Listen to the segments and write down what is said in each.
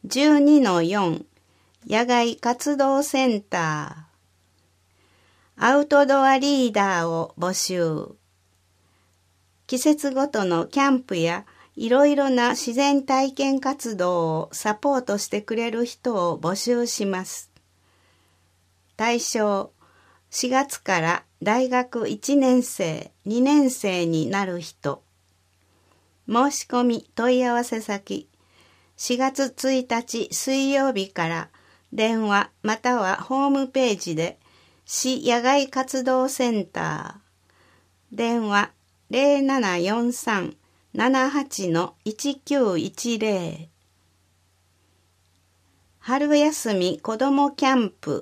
12-4 野外活動センター。アウトドアリーダーを募集。季節ごとのキャンプやいろいろな自然体験活動をサポートしてくれる人を募集します。対象、4月から大学1年生、2年生になる人。申し込み問い合わせ先、4月1日水曜日から電話またはホームページで市野外活動センター、電話0743-78-1910。春休み子どもキャンプ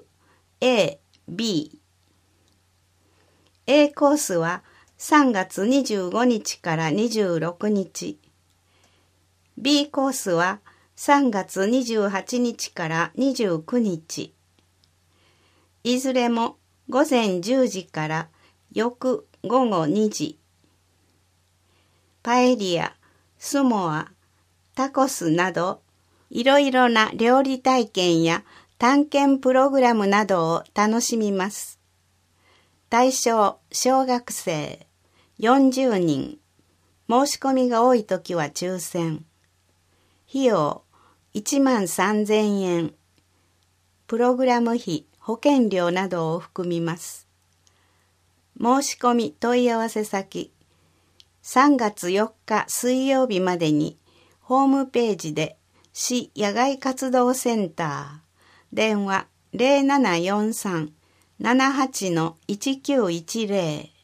A、B。A コースは3月25日から26日。B コースは3月28日から29日。いずれも午前10時から翌午後2時。パエリア、スモア、タコスなど、いろいろな料理体験や探検プログラムなどを楽しみます。対象、小学生、40人。申し込みが多いときは抽選。費用、13,000円。プログラム費、保険料などを含みます。申し込み問い合わせ先、3月4日水曜日までにホームページで市野外活動センター、電話0743-78-1910